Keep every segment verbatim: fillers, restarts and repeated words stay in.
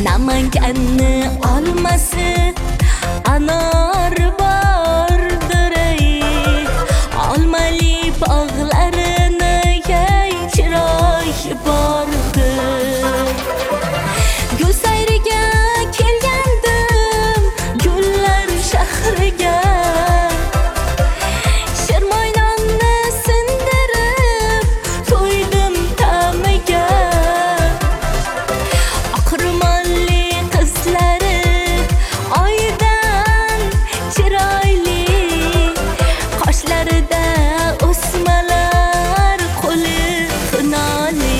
Namanganni olmasi anor bordir ey, olmali bog'larini yey chiroyi bordir. Gul sayriga kelgandim gullar shahriga, shirmoynonni sindirib to'ydim tamiga. Oqrimonli qizlari oydan chiroyli, qoshlarida o'smalar qo'li xinoli.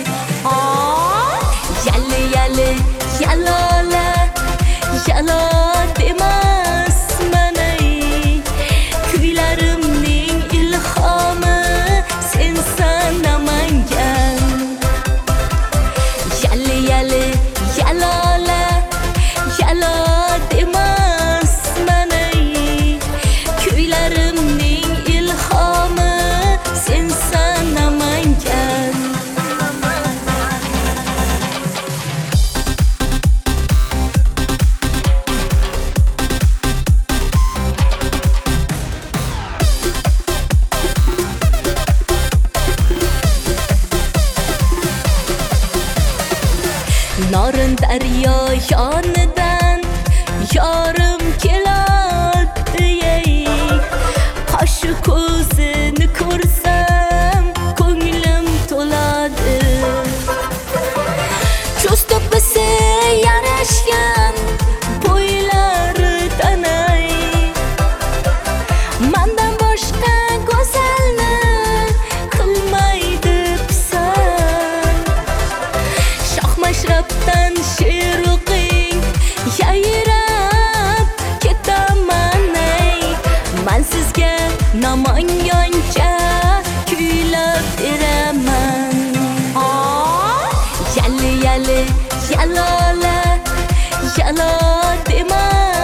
Yali yali yalola yalo demasman ey, kuylarimning ilhomi sensan Namangan. Yali yali yalola yalo demasman ey, kuylarimning ilhomi sensan Namangan. Norin daryo yonidan yorim keladi ey, qoshi ko'zini ko'rsam ko'nglim to'ladi. Cho'z to'pisi yarashgan bo'ylaridan ey, mandan boshqa go'zalni qilmaydi pisand. Shohmashrabdan she'r o'qing, yayrab ketaman ey, man sizga Namangancha kuylab beraman. Yali yali yalola yalo deman